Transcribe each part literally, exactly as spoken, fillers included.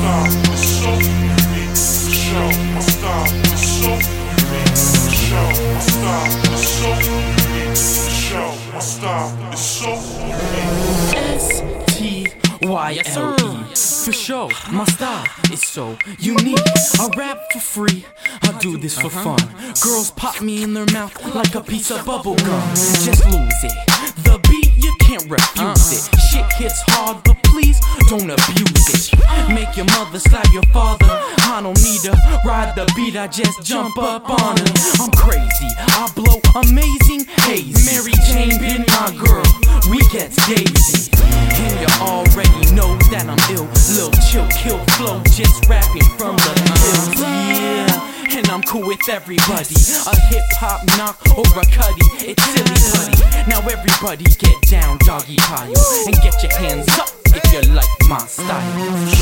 S T Y L E. For sure, my style is so unique. I rap for free, I do this for fun. Girls pop me in their mouth like a piece of bubble gum. Just lose it. The beat, you can't refuse it. Shit hits hard, but please don't abuse it. Make your mother slap your father. I don't need to ride the beat, I just jump up on her. I'm crazy, I blow amazing haze. Mary Jane been my girl, we get daisy. And you already know that I'm ill. Lil' chill, kill flow, just rapping from the hills. Yeah, and I'm cool with everybody. A hip-hop knock over Cuddy, it's silly putty. Now everybody get down, doggy pile, and get your hands up if you like my style.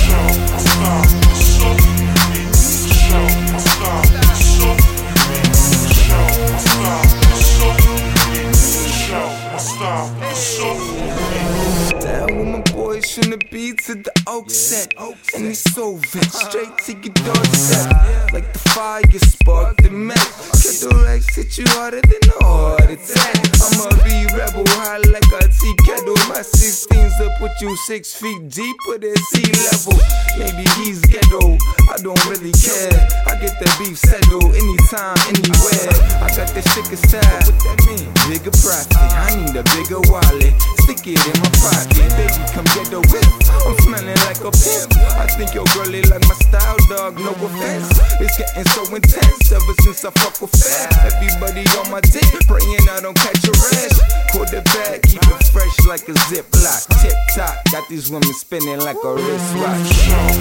Down with my boys from the beat to the oak set. And he's so rich, straight to your doorstep. Like the fire spark the mess. Kettle Rex hit you harder than a heart attack. I'ma be rebel high like a tea kettle. My sixteens will put you six feet deeper than sea level. Maybe he's ghetto, I don't really care. I get the beef settled anytime, anywhere. I got the sickest style, what that mean? Bigger profit, I need a bigger wallet. Stick it in my pocket, baby, come get the whip. I'm smelling like a pimp. I think your girlie like my style, dog, no offense. It's getting so intense ever since I fuck with fat. Everybody on my dick, praying I don't catch a rash. Quarterback, keep it fresh like a ziplock. Tip top, got these women spinning like a wristwatch.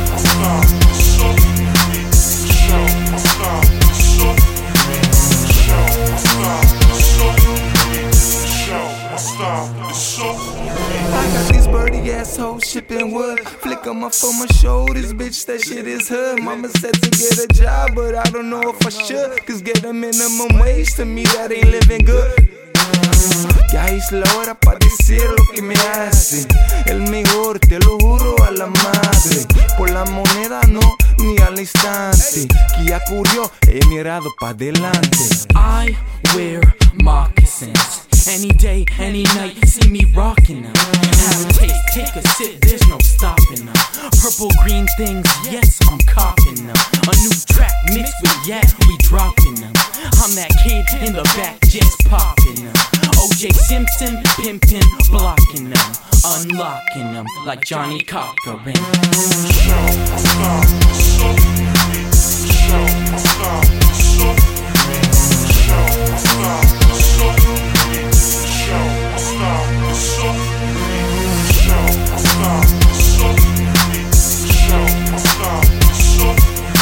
I got these birdie assholes shipping wood. Flick 'em up on my shoulders, bitch, that shit is hood. Mama said to get a job, but I don't know if I should. Cause get a minimum wage, to me that ain't living good. Ya es la hora pa' decir lo que me hace. El mejor, te lo juro a la madre. Por la moneda no, ni al instante. Que ya ocurrió, he mirado pa' delante. I wear moccasins. Any day, any night, see me rockin' them. Have a taste, take a sip, there's no stopping them. Purple green things, yes, I'm copping them. A new track mixed with yak, we dropping them. I'm that kid in the back, just popping them. O J Simpson, pimpin', blocking them. Unlocking them like Johnny Cochran.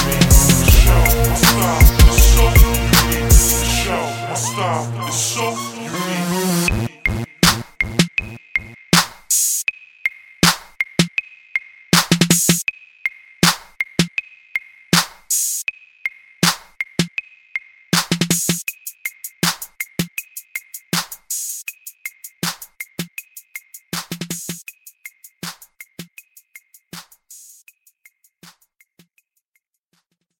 It's so